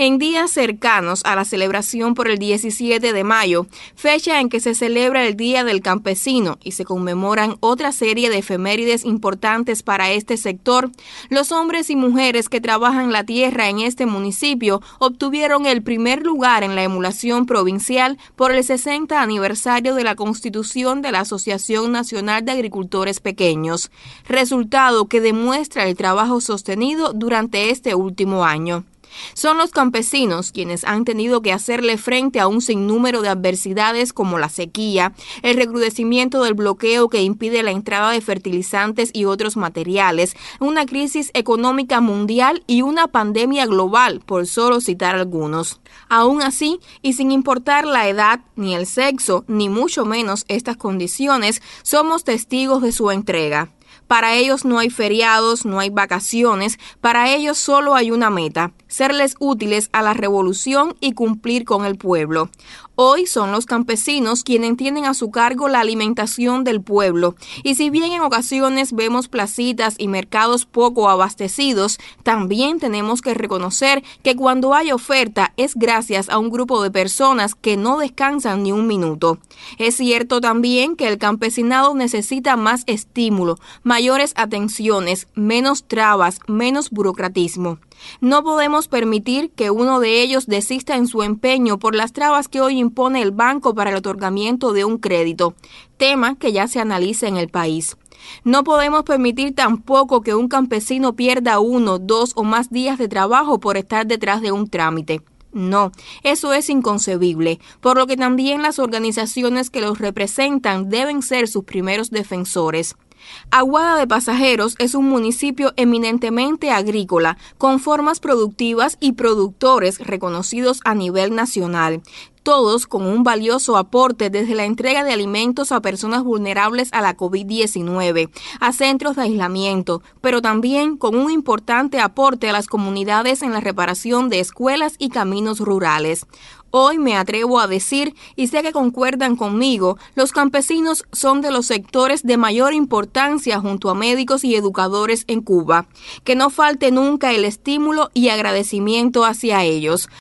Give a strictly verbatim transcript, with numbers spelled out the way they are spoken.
En días cercanos a la celebración por el diecisiete de mayo, fecha en que se celebra el Día del Campesino y se conmemoran otra serie de efemérides importantes para este sector, los hombres y mujeres que trabajan la tierra en este municipio obtuvieron el primer lugar en la emulación provincial por el sesenta aniversario de la constitución de la Asociación Nacional de Agricultores Pequeños, resultado que demuestra el trabajo sostenido durante este último año. Son los campesinos quienes han tenido que hacerle frente a un sinnúmero de adversidades como la sequía, el recrudecimiento del bloqueo que impide la entrada de fertilizantes y otros materiales, una crisis económica mundial y una pandemia global, por solo citar algunos. Aún así, y sin importar la edad, ni el sexo, ni mucho menos estas condiciones, somos testigos de su entrega. Para ellos no hay feriados, no hay vacaciones, para ellos solo hay una meta, serles útiles a la revolución y cumplir con el pueblo. Hoy son los campesinos quienes tienen a su cargo la alimentación del pueblo, y si bien en ocasiones vemos placitas y mercados poco abastecidos, también tenemos que reconocer que cuando hay oferta es gracias a un grupo de personas que no descansan ni un minuto. Es cierto también que el campesinado necesita más estímulo, mayores atenciones, menos trabas, menos burocratismo. No podemos permitir que uno de ellos desista en su empeño por las trabas que hoy impone el banco para el otorgamiento de un crédito, tema que ya se analiza en el país. No podemos permitir tampoco que un campesino pierda uno, dos o más días de trabajo por estar detrás de un trámite. No, eso es inconcebible, por lo que también las organizaciones que los representan deben ser sus primeros defensores. Aguada de Pasajeros es un municipio eminentemente agrícola, con formas productivas y productores reconocidos a nivel nacional, todos con un valioso aporte desde la entrega de alimentos a personas vulnerables a la COVID diecinueve, a centros de aislamiento, pero también con un importante aporte a las comunidades en la reparación de escuelas y caminos rurales. Hoy me atrevo a decir, y sé que concuerdan conmigo, los campesinos son de los sectores de mayor importancia junto a médicos y educadores en Cuba. Que no falte nunca el estímulo y agradecimiento hacia ellos.